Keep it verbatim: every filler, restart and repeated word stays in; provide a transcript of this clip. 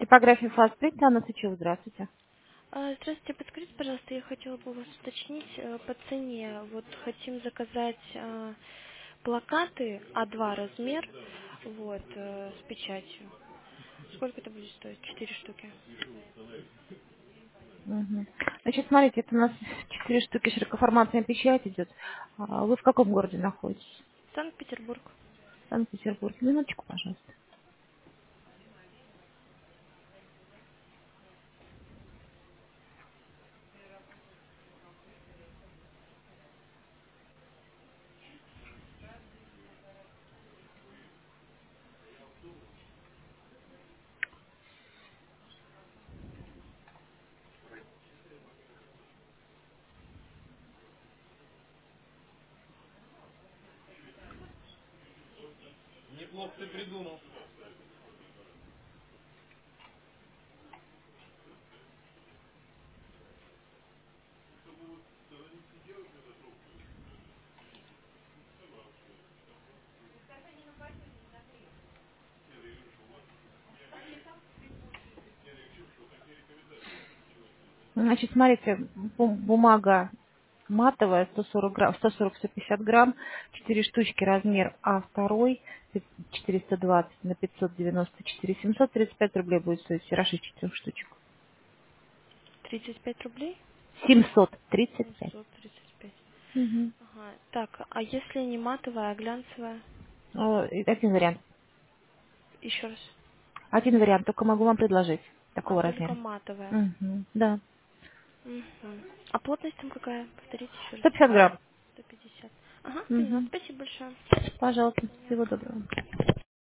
Типография Фастпринт, Анна Сычева, здравствуйте. А, Здравствуйте, подскажите, пожалуйста, я хотела бы у вас уточнить э, по цене. Вот хотим заказать а, плакаты а два размер, вот, э, с печатью. Сколько это будет стоить? Четыре штуки. Мгм. Значит, смотрите, это у нас четыре штуки широкоформатная печать идет. А вы в каком городе находитесь? Санкт-Петербург. В Санкт-Петербурге. Минуточку, пожалуйста. Значит, смотрите, бу- бумага матовая, сто сорок грамм, сто сорок сто пятьдесят грамм, четыре штучки, размер а два, четыреста двадцать на пятьсот девяносто четыре, семьсот тридцать пять рублей будет стоить тираж из четырех штучек. Тридцать пять рублей? семьсот тридцать пять. Семьсот тридцать пять. Угу. Ага. Так, а если не матовая, а глянцевая? Один вариант. Еще раз. Один вариант, только могу вам предложить А, такого только размера. матовая. Мгм. Да. Угу. А плотность там какая? Повторите еще раз. сто пятьдесят грамм. Сто пятьдесят. Ага, поняла. Мгм. Спасибо большое. Пожалуйста. Понятно. Всего доброго.